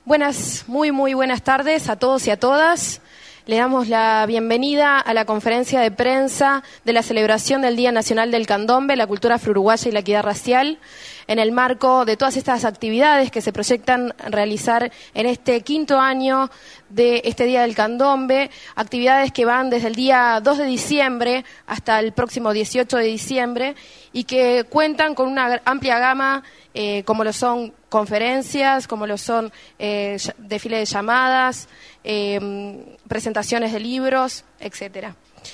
Muy buenas tardes a todos y a todas. Le damos la bienvenida a la conferencia de prensa de la celebración del Día Nacional del Candombe, la cultura afro-uruguaya y la equidad racial, en el marco de todas estas actividades que se proyectan realizar en este quinto año de este Día del Candombe, actividades que van desde el día 2 de diciembre hasta el próximo 18 de diciembre y que cuentan con una amplia gama, como lo son conferencias, como lo son desfile de llamadas, presentaciones de libros, etcétera.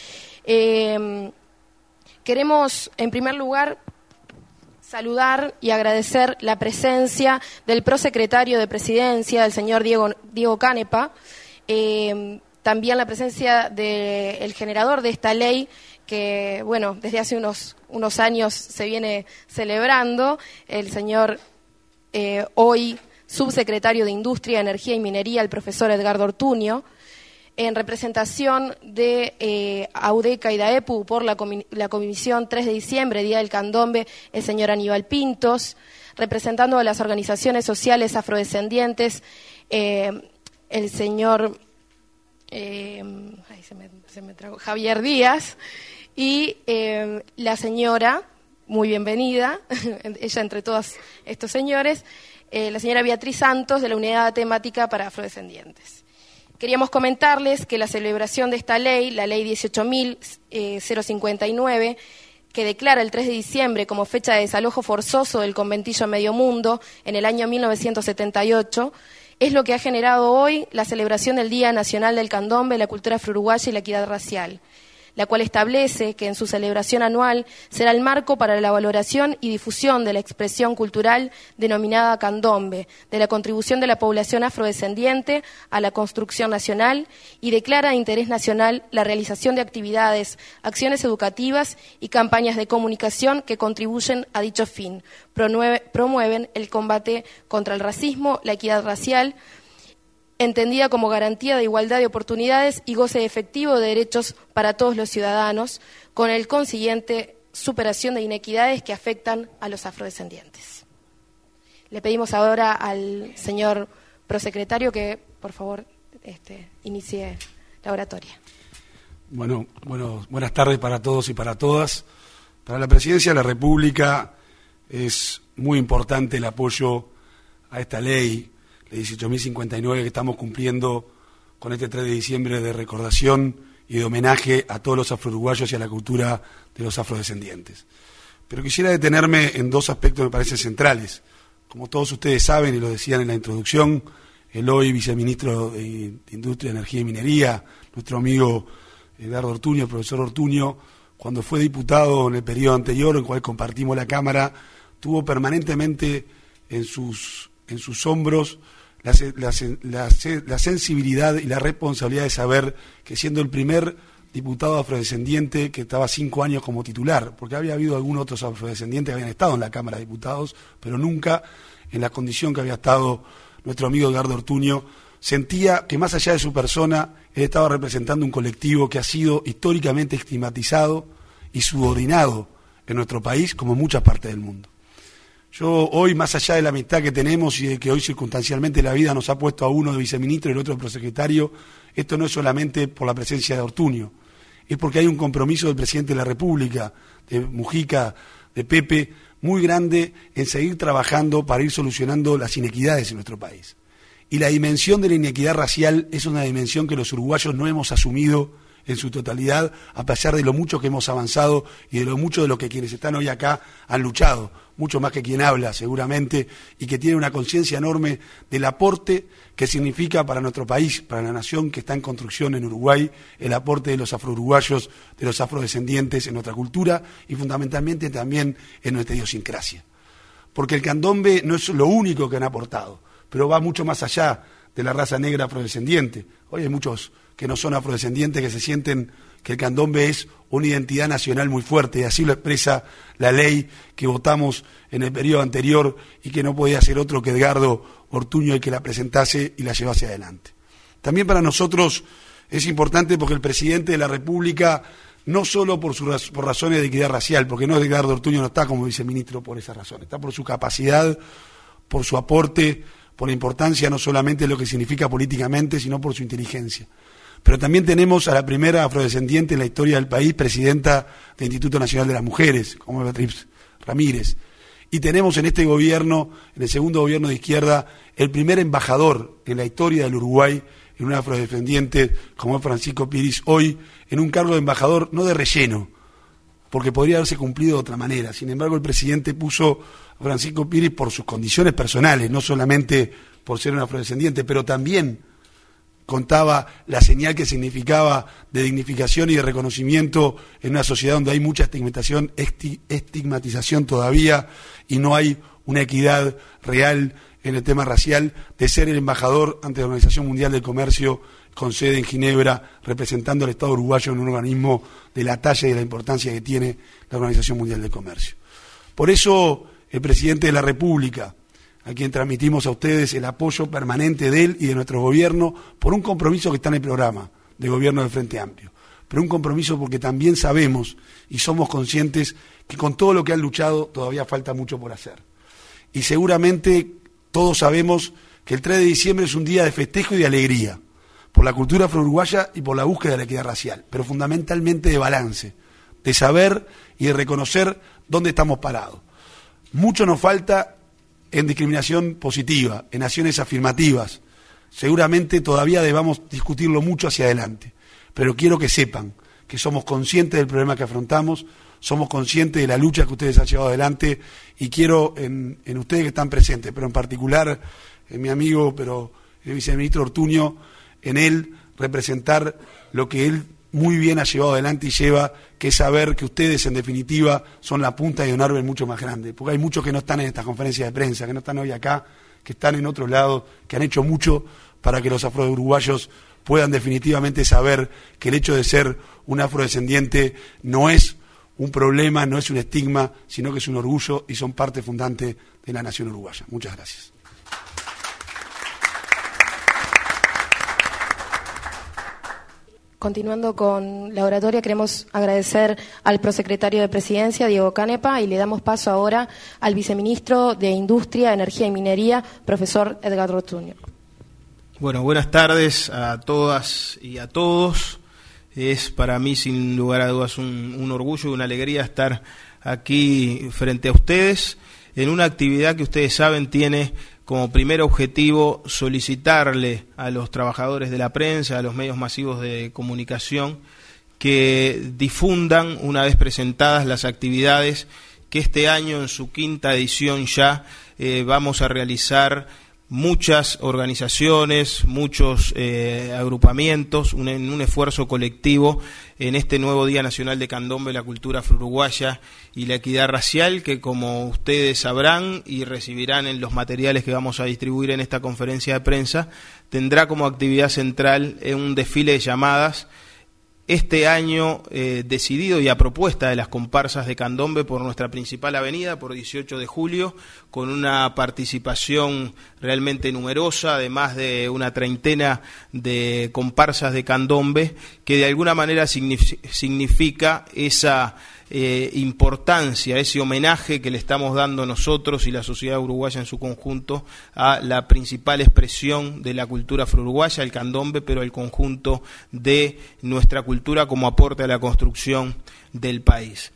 Queremos, en primer lugar, saludar y agradecer la presencia del prosecretario de Presidencia, del señor Diego Canepa, también la presencia del generador de esta ley, que, bueno, desde hace unos años se viene celebrando, el señor hoy subsecretario de Industria, Energía y Minería, el profesor Edgardo Ortuño, en representación de AUDECA y DAEPU por la Comisión 3 de diciembre, Día del Candombe, el señor Aníbal Pintos, representando a las organizaciones sociales afrodescendientes, el señor Javier Díaz y la señora, muy bienvenida, ella entre todos estos señores, la señora Beatriz Santos, de la Unidad Temática para Afrodescendientes. Queríamos comentarles que la celebración de esta ley, la ley 18.059, que declara el 3 de diciembre como fecha de desalojo forzoso del conventillo Medio Mundo en el año 1978, es lo que ha generado hoy la celebración del Día Nacional del Candombe, la cultura afro-uruguaya y la equidad racial, la cual establece que en su celebración anual será el marco para la valoración y difusión de la expresión cultural denominada candombe, de la contribución de la población afrodescendiente a la construcción nacional, y declara de interés nacional la realización de actividades, acciones educativas y campañas de comunicación que contribuyen a dicho fin, promueven el combate contra el racismo, la equidad racial, entendida como garantía de igualdad de oportunidades y goce efectivo de derechos para todos los ciudadanos, con el consiguiente superación de inequidades que afectan a los afrodescendientes. Le pedimos ahora al señor prosecretario que, por favor, inicie la oratoria. Buenas tardes para todos y para todas. Para la Presidencia de la República es muy importante el apoyo a esta ley, la 18.059, que estamos cumpliendo con este 3 de diciembre de recordación y de homenaje a todos los afro-uruguayos y a la cultura de los afrodescendientes. Pero quisiera detenerme en dos aspectos que me parecen centrales. Como todos ustedes saben, y lo decían en la introducción, el hoy viceministro de Industria, Energía y Minería, nuestro amigo Edgardo Ortuño, el profesor Ortuño, cuando fue diputado en el periodo anterior, en el cual compartimos la Cámara, tuvo permanentemente en sus hombros la sensibilidad y la responsabilidad de saber que, siendo el primer diputado afrodescendiente que estaba 5 años como titular, porque había habido algunos otros afrodescendientes que habían estado en la Cámara de Diputados, pero nunca en la condición que había estado nuestro amigo Edgardo Ortuño, sentía que más allá de su persona, él estaba representando un colectivo que ha sido históricamente estigmatizado y subordinado en nuestro país, como en muchas partes del mundo. Yo hoy, más allá de la amistad que tenemos y de que hoy circunstancialmente la vida nos ha puesto a uno de viceministro y el otro de prosecretario, esto no es solamente por la presencia de Ortuño, es porque hay un compromiso del presidente de la República, de Mujica, de Pepe, muy grande en seguir trabajando para ir solucionando las inequidades en nuestro país. Y la dimensión de la inequidad racial es una dimensión que los uruguayos no hemos asumido en su totalidad, a pesar de lo mucho que hemos avanzado y de lo mucho de lo que quienes están hoy acá han luchado, mucho más que quien habla seguramente, y que tiene una conciencia enorme del aporte que significa para nuestro país, para la nación que está en construcción en Uruguay, el aporte de los afro-uruguayos, de los afrodescendientes en nuestra cultura y fundamentalmente también en nuestra idiosincrasia. Porque el candombe no es lo único que han aportado, pero va mucho más allá de la raza negra afrodescendiente. Hoy hay muchos que no son afrodescendientes que se sienten que el candombe es una identidad nacional muy fuerte, y así lo expresa la ley que votamos en el periodo anterior y que no podía ser otro que Edgardo Ortuño el que la presentase y la llevase adelante. También para nosotros es importante porque el presidente de la República, no solo por razones de equidad racial, porque no Edgardo Ortuño no está como viceministro por esas razones, está por su capacidad, por su aporte, por la importancia no solamente de lo que significa políticamente, sino por su inteligencia. Pero también tenemos a la primera afrodescendiente en la historia del país, presidenta del Instituto Nacional de las Mujeres, como Beatriz Ramírez. Y tenemos en este gobierno, en el segundo gobierno de izquierda, el primer embajador en la historia del Uruguay, en un afrodescendiente como es Francisco Piris, hoy en un cargo de embajador no de relleno, porque podría haberse cumplido de otra manera. Sin embargo, el presidente puso a Francisco Piris por sus condiciones personales, no solamente por ser un afrodescendiente, pero también contaba la señal que significaba de dignificación y de reconocimiento en una sociedad donde hay mucha estigmatización todavía y no hay una equidad real en el tema racial, de ser el embajador ante la Organización Mundial del Comercio con sede en Ginebra, representando al Estado uruguayo en un organismo de la talla y de la importancia que tiene la Organización Mundial del Comercio. Por eso, el presidente de la República, a quien transmitimos a ustedes el apoyo permanente de él y de nuestro gobierno por un compromiso que está en el programa de gobierno del Frente Amplio, pero un compromiso porque también sabemos y somos conscientes que con todo lo que han luchado todavía falta mucho por hacer. Y seguramente todos sabemos que el 3 de diciembre es un día de festejo y de alegría, por la cultura afro-uruguaya y por la búsqueda de la equidad racial, pero fundamentalmente de balance, de saber y de reconocer dónde estamos parados. Mucho nos falta en discriminación positiva, en acciones afirmativas. Seguramente todavía debamos discutirlo mucho hacia adelante, pero quiero que sepan que somos conscientes del problema que afrontamos, somos conscientes de la lucha que ustedes han llevado adelante y quiero en ustedes que están presentes, pero en particular en mi amigo, el viceministro Ortuño, en él representar lo que él muy bien ha llevado adelante y lleva, que es saber que ustedes en definitiva son la punta de un árbol mucho más grande, porque hay muchos que no están en estas conferencias de prensa, que no están hoy acá, que están en otro lado, que han hecho mucho para que los afro-uruguayos puedan definitivamente saber que el hecho de ser un afrodescendiente no es un problema, no es un estigma, sino que es un orgullo y son parte fundante de la nación uruguaya. Muchas gracias. Continuando con la oratoria, queremos agradecer al prosecretario de Presidencia, Diego Canepa, y le damos paso ahora al viceministro de Industria, Energía y Minería, profesor Edgardo Ortuño. Bueno, buenas tardes a todas y a todos. Es para mí, sin lugar a dudas, un orgullo y una alegría estar aquí frente a ustedes en una actividad que ustedes saben tiene como primer objetivo solicitarle a los trabajadores de la prensa, a los medios masivos de comunicación, que difundan, una vez presentadas las actividades que este año, en su quinta edición ya, vamos a realizar muchas organizaciones, muchos agrupamientos, en un esfuerzo colectivo en este nuevo Día Nacional de Candombe, la cultura afro-uruguaya y la equidad racial, que como ustedes sabrán y recibirán en los materiales que vamos a distribuir en esta conferencia de prensa, tendrá como actividad central un desfile de llamadas este año decidido y a propuesta de las comparsas de Candombe por nuestra principal avenida, por 18 de julio, con una participación realmente numerosa, de más de una treintena de comparsas de Candombe, que de alguna manera significa esa importancia, ese homenaje que le estamos dando nosotros y la sociedad uruguaya en su conjunto a la principal expresión de la cultura afro-uruguaya, el candombe, pero el conjunto de nuestra cultura como aporte a la construcción del país.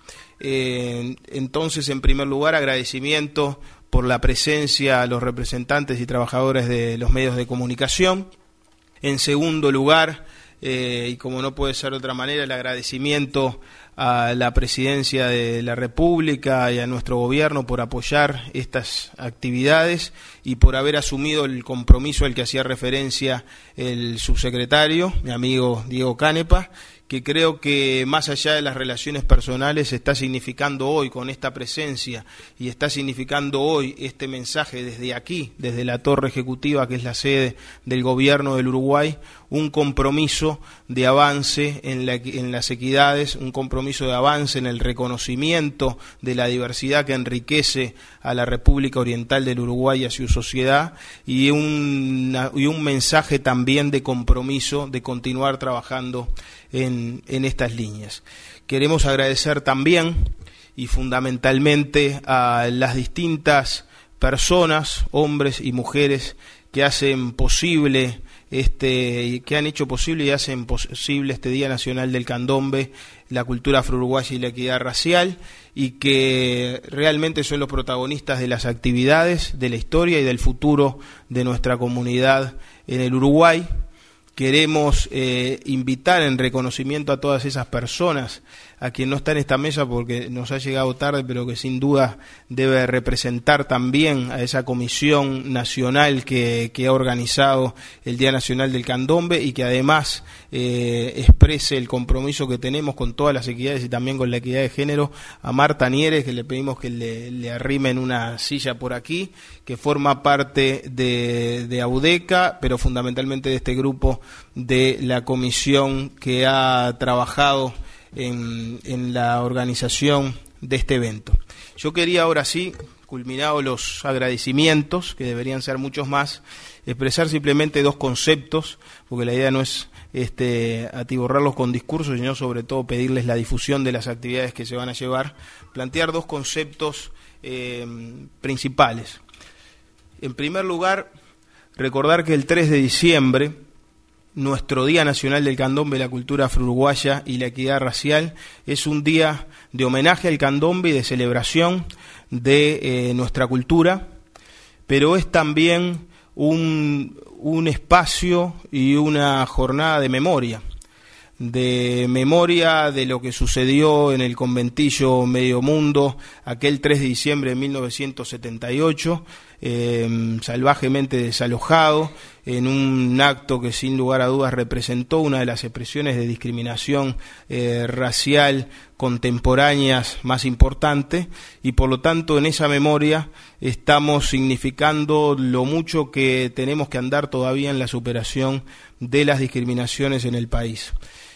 Entonces, en primer lugar, agradecimiento por la presencia a los representantes y trabajadores de los medios de comunicación. En segundo lugar, y como no puede ser de otra manera, el agradecimiento a la Presidencia de la República y a nuestro gobierno por apoyar estas actividades y por haber asumido el compromiso al que hacía referencia el subsecretario, mi amigo Diego Canepa, que creo que más allá de las relaciones personales está significando hoy con esta presencia y está significando hoy este mensaje desde aquí, desde la Torre Ejecutiva, que es la sede del Gobierno del Uruguay, un compromiso de avance en las equidades, un compromiso de avance en el reconocimiento de la diversidad que enriquece a la República Oriental del Uruguay y a su sociedad, y un mensaje también de compromiso de continuar trabajando en estas líneas. Queremos agradecer también y fundamentalmente a las distintas personas, hombres y mujeres que hacen posible que han hecho posible y hacen posible este Día Nacional del Candombe, la cultura afro-uruguaya y la equidad racial, y que realmente son los protagonistas de las actividades, de la historia y del futuro de nuestra comunidad en el Uruguay. Queremos invitar en reconocimiento a todas esas personas, a quien no está en esta mesa porque nos ha llegado tarde, pero que sin duda debe representar también a esa comisión nacional que ha organizado el Día Nacional del Candombe y que además exprese el compromiso que tenemos con todas las equidades y también con la equidad de género, a Marta Nieres, que le pedimos que le arrimen una silla por aquí, que forma parte de AUDECA, pero fundamentalmente de este grupo de la comisión que ha trabajado en la organización de este evento. Yo quería ahora sí, culminados los agradecimientos, que deberían ser muchos más, expresar simplemente dos conceptos, porque la idea no es atiborrarlos con discursos, sino sobre todo pedirles la difusión de las actividades que se van a llevar, plantear dos conceptos principales. En primer lugar, recordar que el 3 de diciembre, nuestro Día Nacional del Candombe, la cultura afro-uruguaya y la equidad racial, es un día de homenaje al candombe y de celebración de nuestra cultura, pero es también un espacio y una jornada de memoria de lo que sucedió en el conventillo Medio Mundo aquel 3 de diciembre de 1978, salvajemente desalojado, en un acto que sin lugar a dudas representó una de las expresiones de discriminación racial contemporáneas más importantes, y por lo tanto en esa memoria estamos significando lo mucho que tenemos que andar todavía en la superación de las discriminaciones en el país.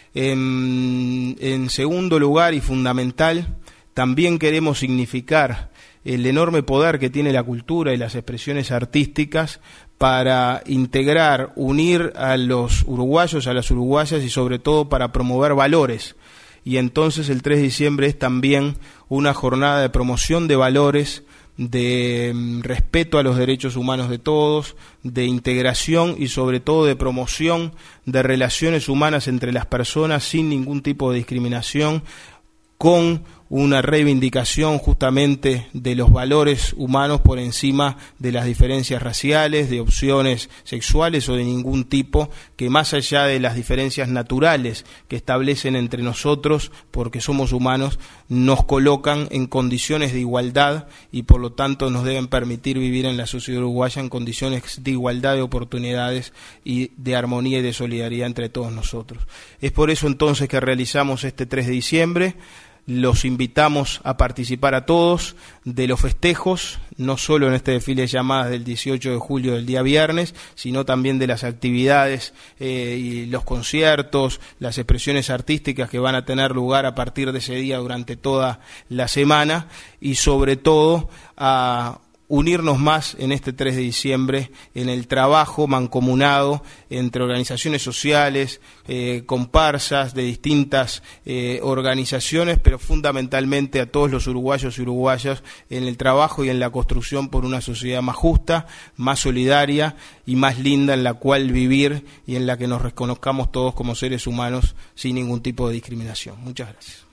En segundo lugar y fundamental, también queremos significar el enorme poder que tiene la cultura y las expresiones artísticas para integrar, unir a los uruguayos, a las uruguayas y sobre todo para promover valores. Y entonces el 3 de diciembre es también una jornada de promoción de valores, de respeto a los derechos humanos de todos, de integración y sobre todo de promoción de relaciones humanas entre las personas sin ningún tipo de discriminación, con una reivindicación justamente de los valores humanos por encima de las diferencias raciales, de opciones sexuales o de ningún tipo, que más allá de las diferencias naturales que establecen entre nosotros, porque somos humanos, nos colocan en condiciones de igualdad y por lo tanto nos deben permitir vivir en la sociedad uruguaya en condiciones de igualdad de oportunidades y de armonía y de solidaridad entre todos nosotros. Es por eso entonces que realizamos este 3 de diciembre. Los invitamos a participar a todos de los festejos, no solo en este desfile de llamadas del 18 de julio del día viernes, sino también de las actividades y los conciertos, las expresiones artísticas que van a tener lugar a partir de ese día durante toda la semana, y sobre todo a unirnos más en este 3 de diciembre en el trabajo mancomunado entre organizaciones sociales, comparsas de distintas organizaciones, pero fundamentalmente a todos los uruguayos y uruguayas en el trabajo y en la construcción por una sociedad más justa, más solidaria y más linda en la cual vivir y en la que nos reconozcamos todos como seres humanos sin ningún tipo de discriminación. Muchas gracias.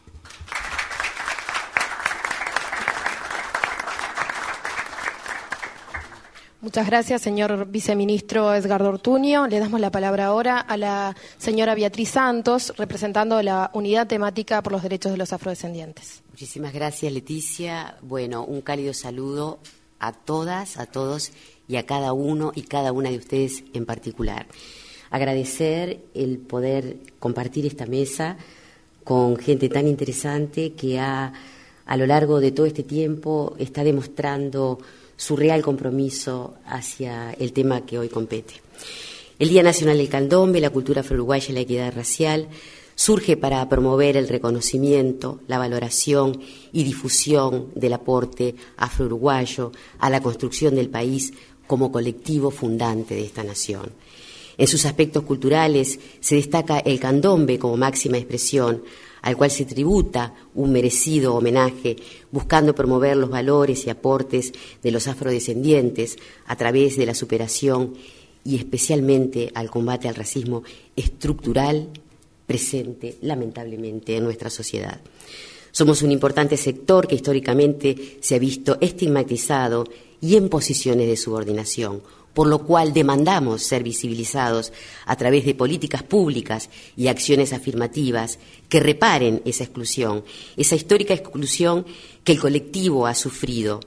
Muchas gracias, señor viceministro Edgardo Ortuño. Le damos la palabra ahora a la señora Beatriz Santos, representando la Unidad Temática por los Derechos de los Afrodescendientes. Muchísimas gracias, Leticia. Bueno, un cálido saludo a todas, a todos y a cada uno y cada una de ustedes en particular. Agradecer el poder compartir esta mesa con gente tan interesante que a lo largo de todo este tiempo está demostrando su real compromiso hacia el tema que hoy compete. El Día Nacional del Candombe, la cultura afro-uruguaya y la equidad racial surge para promover el reconocimiento, la valoración y difusión del aporte afro-uruguayo a la construcción del país como colectivo fundante de esta nación. En sus aspectos culturales se destaca el candombe como máxima expresión, al cual se tributa un merecido homenaje, buscando promover los valores y aportes de los afrodescendientes a través de la superación y especialmente al combate al racismo estructural presente, lamentablemente, en nuestra sociedad. Somos un importante sector que históricamente se ha visto estigmatizado y en posiciones de subordinación, por lo cual demandamos ser visibilizados a través de políticas públicas y acciones afirmativas que reparen esa exclusión, esa histórica exclusión que el colectivo ha sufrido.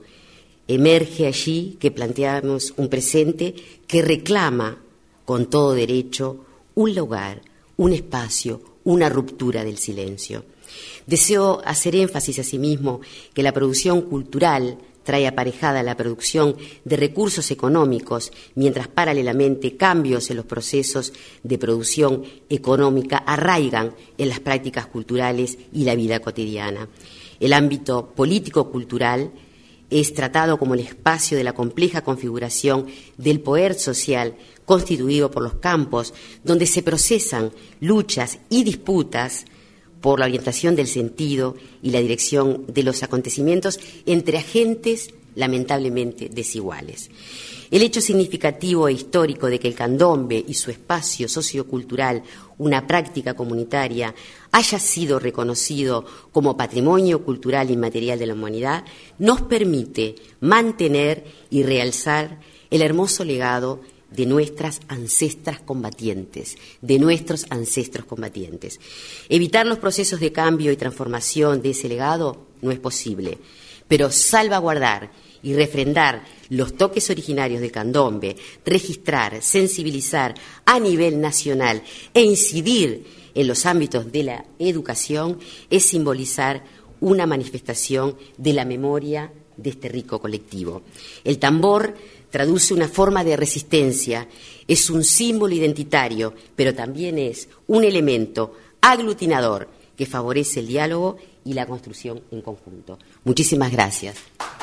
Emerge allí que planteamos un presente que reclama con todo derecho un lugar, un espacio, una ruptura del silencio. Deseo hacer énfasis asimismo que la producción cultural trae aparejada la producción de recursos económicos, mientras paralelamente cambios en los procesos de producción económica arraigan en las prácticas culturales y la vida cotidiana. El ámbito político-cultural es tratado como el espacio de la compleja configuración del poder social constituido por los campos donde se procesan luchas y disputas por la orientación del sentido y la dirección de los acontecimientos entre agentes lamentablemente desiguales. El hecho significativo e histórico de que el candombe y su espacio sociocultural, una práctica comunitaria, haya sido reconocido como patrimonio cultural inmaterial de la humanidad, nos permite mantener y realzar el hermoso legado de nuestras ancestras combatientes, de nuestros ancestros combatientes. Evitar los procesos de cambio y transformación de ese legado no es posible, pero salvaguardar y refrendar los toques originarios del candombe, registrar, sensibilizar a nivel nacional e incidir en los ámbitos de la educación es simbolizar una manifestación de la memoria de este rico colectivo. El tambor traduce una forma de resistencia, es un símbolo identitario, pero también es un elemento aglutinador que favorece el diálogo y la construcción en conjunto. Muchísimas gracias.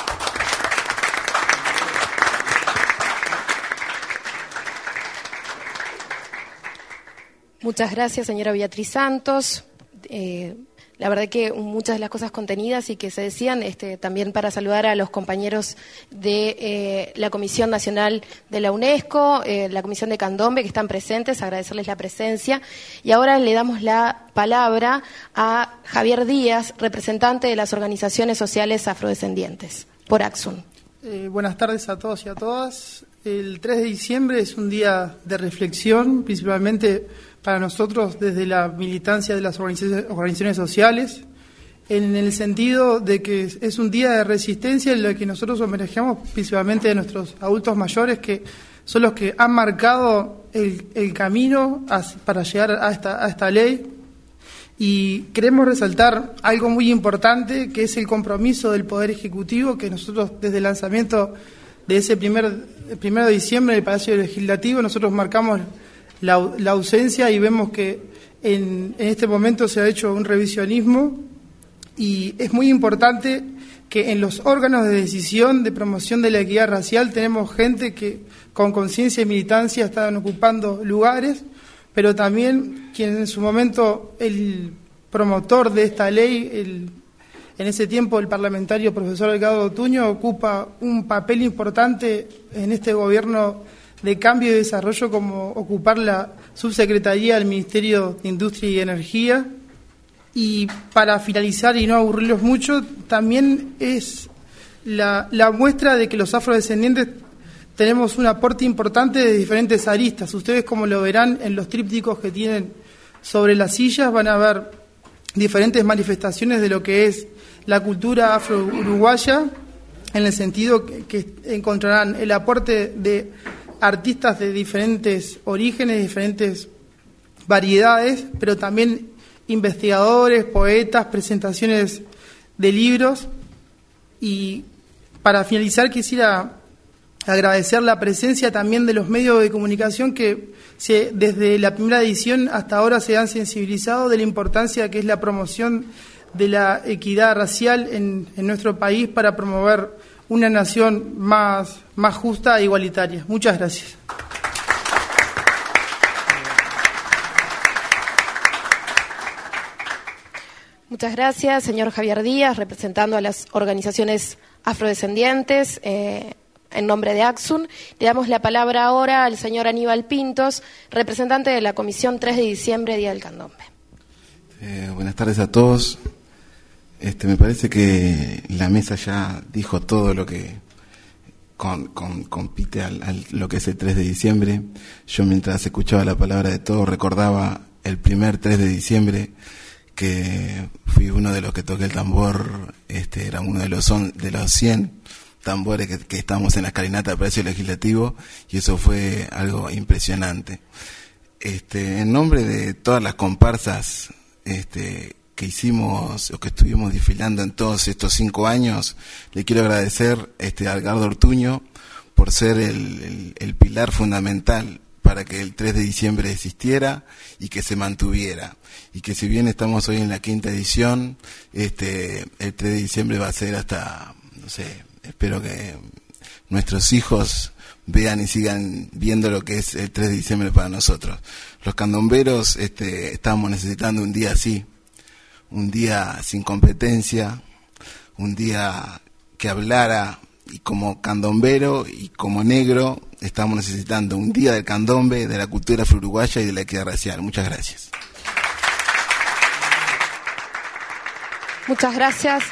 Muchas gracias, señora Beatriz Santos. La verdad que muchas de las cosas contenidas y que se decían, también para saludar a los compañeros de la Comisión Nacional de la UNESCO, la Comisión de Candombe, que están presentes, agradecerles la presencia. Y ahora le damos la palabra a Javier Díaz, representante de las organizaciones sociales afrodescendientes, por Axun. Buenas tardes a todos y a todas. El 3 de diciembre es un día de reflexión, principalmente para nosotros desde la militancia de las organizaciones sociales, en el sentido de que es un día de resistencia en el que nosotros homenajeamos principalmente a nuestros adultos mayores, que son los que han marcado el camino para llegar a esta ley. Y queremos resaltar algo muy importante, que es el compromiso del Poder Ejecutivo, que nosotros desde el lanzamiento de ese primero de diciembre en el Palacio Legislativo, nosotros marcamos la ausencia y vemos que en este momento se ha hecho un revisionismo, y es muy importante que en los órganos de decisión de promoción de la equidad racial tenemos gente que con conciencia y militancia están ocupando lugares, pero también quien en su momento el promotor de esta ley, en ese tiempo el parlamentario profesor Edgardo Tuño, ocupa un papel importante en este gobierno de cambio y desarrollo, como ocupar la subsecretaría del Ministerio de Industria y Energía. Y para finalizar y no aburrirlos mucho, también es la muestra de que los afrodescendientes tenemos un aporte importante de diferentes aristas. Ustedes, como lo verán en los trípticos que tienen sobre las sillas, van a ver diferentes manifestaciones de lo que es la cultura afro-uruguaya, en el sentido que encontrarán el aporte de artistas de diferentes orígenes, diferentes variedades, pero también investigadores, poetas, presentaciones de libros. Y para finalizar quisiera agradecer la presencia también de los medios de comunicación que desde la primera edición hasta ahora se han sensibilizado de la importancia que es la promoción de la equidad racial en nuestro país para promover una nación más justa e igualitaria. Muchas gracias. Muchas gracias, señor Javier Díaz, representando a las organizaciones afrodescendientes. En nombre de AXUN, le damos la palabra ahora al señor Aníbal Pintos, representante de la Comisión 3 de diciembre, Día del Candombe. Buenas tardes a todos. Me parece que la mesa ya dijo todo lo que compite a lo que es el 3 de diciembre. Yo, mientras escuchaba la palabra de todos, recordaba el primer 3 de diciembre, que fui uno de los que toqué el tambor. Era uno de los 100 tambores que estábamos en la escalinata del Palacio Legislativo, y eso fue algo impresionante. En nombre de todas las comparsas que hicimos o que estuvimos desfilando en todos estos 5 años, le quiero agradecer a Edgardo Ortuño por ser el pilar fundamental para que el 3 de diciembre existiera y que se mantuviera. Y que si bien estamos hoy en la 5ª edición, el 3 de diciembre va a ser hasta, no sé, espero que nuestros hijos vean y sigan viendo lo que es el 3 de diciembre para nosotros. Los candomberos estábamos necesitando un día así, un día sin competencia, un día que hablara, y como candombero y como negro estamos necesitando un día del candombe, de la cultura afro-uruguaya y de la equidad racial. Muchas gracias. Muchas gracias.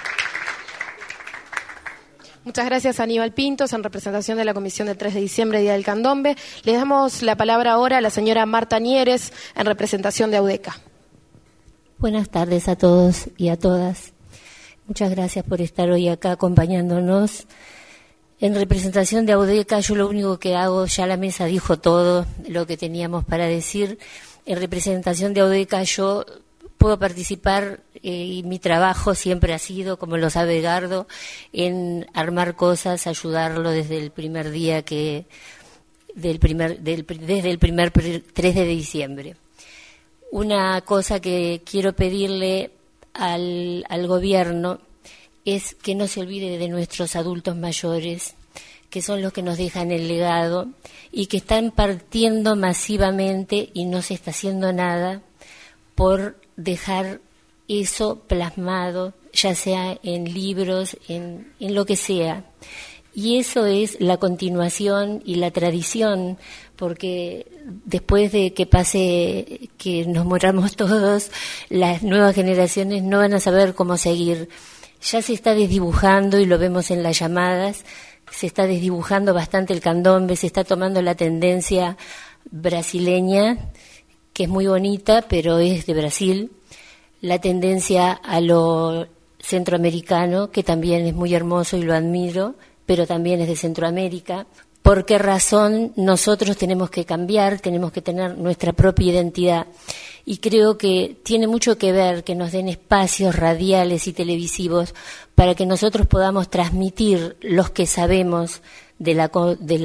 Muchas gracias, Aníbal Pintos, en representación de la Comisión del 3 de diciembre, Día del Candombe. Le damos la palabra ahora a la señora Marta Nieres, en representación de AUDECA. Buenas tardes a todos y a todas. Muchas gracias por estar hoy acá acompañándonos. En representación de AUDECA, yo lo único que hago, ya la mesa dijo todo lo que teníamos para decir. En representación de AUDECA, yo puedo participar, y mi trabajo siempre ha sido, como lo sabe Edgardo, en armar cosas, ayudarlo desde el primer día desde el primer 3 de diciembre. Una cosa que quiero pedirle al gobierno es que no se olvide de nuestros adultos mayores, que son los que nos dejan el legado y que están partiendo masivamente y no se está haciendo nada por dejar eso plasmado, ya sea en libros, en lo que sea. Y eso es la continuación y la tradición, porque después de que pase, que nos moramos todos, las nuevas generaciones no van a saber cómo seguir. Ya se está desdibujando, y lo vemos en las llamadas, se está desdibujando bastante el candombe, se está tomando la tendencia brasileña, que es muy bonita, pero es de Brasil, la tendencia a lo centroamericano, que también es muy hermoso y lo admiro, pero también es de Centroamérica. ¿Por qué razón nosotros tenemos que cambiar, tenemos que tener nuestra propia identidad? Y creo que tiene mucho que ver que nos den espacios radiales y televisivos para que nosotros podamos transmitir los que sabemos de la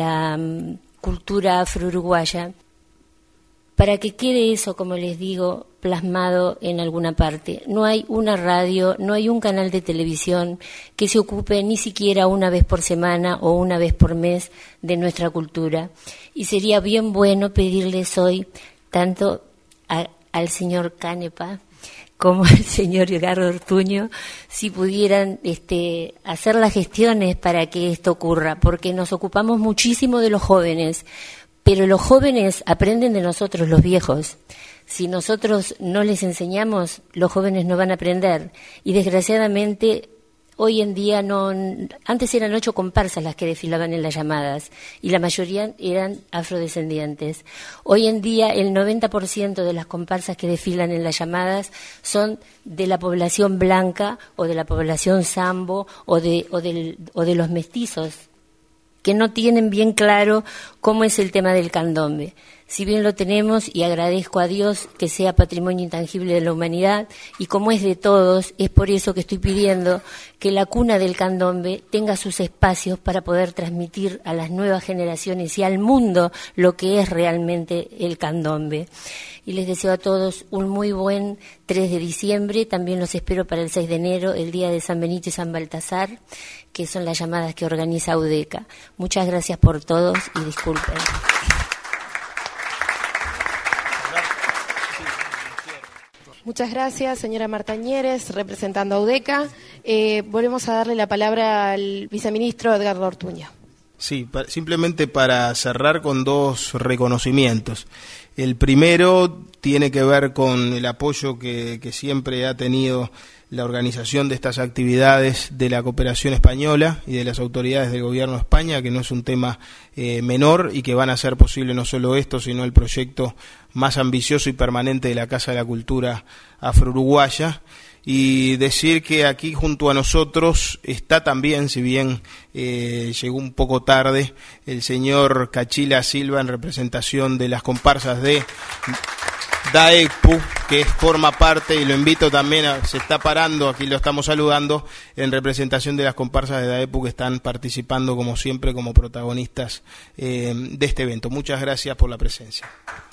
cultura afro-uruguaya, para que quede eso, como les digo, plasmado en alguna parte. No hay una radio, no hay un canal de televisión que se ocupe ni siquiera una vez por semana o una vez por mes de nuestra cultura. Y sería bien bueno pedirles hoy, tanto al señor Canepa como al señor Edgardo Ortuño, si pudieran hacer las gestiones para que esto ocurra, porque nos ocupamos muchísimo de los jóvenes, pero los jóvenes aprenden de nosotros, los viejos. Si nosotros no les enseñamos, los jóvenes no van a aprender. Y desgraciadamente, hoy en día antes eran 8 comparsas las que desfilaban en las llamadas, y la mayoría eran afrodescendientes. Hoy en día el 90% de las comparsas que desfilan en las llamadas son de la población blanca o de la población sambo o de los mestizos, que no tienen bien claro cómo es el tema del candombe. Si bien lo tenemos, y agradezco a Dios que sea patrimonio intangible de la humanidad, y como es de todos, es por eso que estoy pidiendo que la cuna del candombe tenga sus espacios para poder transmitir a las nuevas generaciones y al mundo lo que es realmente el candombe. Y les deseo a todos un muy buen 3 de diciembre, también los espero para el 6 de enero, el día de San Benito y San Baltasar, que son las llamadas que organiza AUDECA. Muchas gracias por todos y disculpen. Muchas gracias, señora Martañeres, representando a UDECA. Volvemos a darle la palabra al viceministro Edgardo Ortuño. Sí, simplemente para cerrar con dos reconocimientos. El primero tiene que ver con el apoyo que siempre ha tenido la organización de estas actividades de la cooperación española y de las autoridades del gobierno de España, que no es un tema menor y que van a hacer posible no solo esto, sino el proyecto más ambicioso y permanente de la Casa de la Cultura Afro-Uruguaya. Y decir que aquí junto a nosotros está también, si bien llegó un poco tarde, el señor Cachila Silva en representación de las comparsas de DAEPU, que forma parte, y lo invito también, se está parando, aquí lo estamos saludando, en representación de las comparsas de DAEPU que están participando como siempre como protagonistas de este evento. Muchas gracias por la presencia.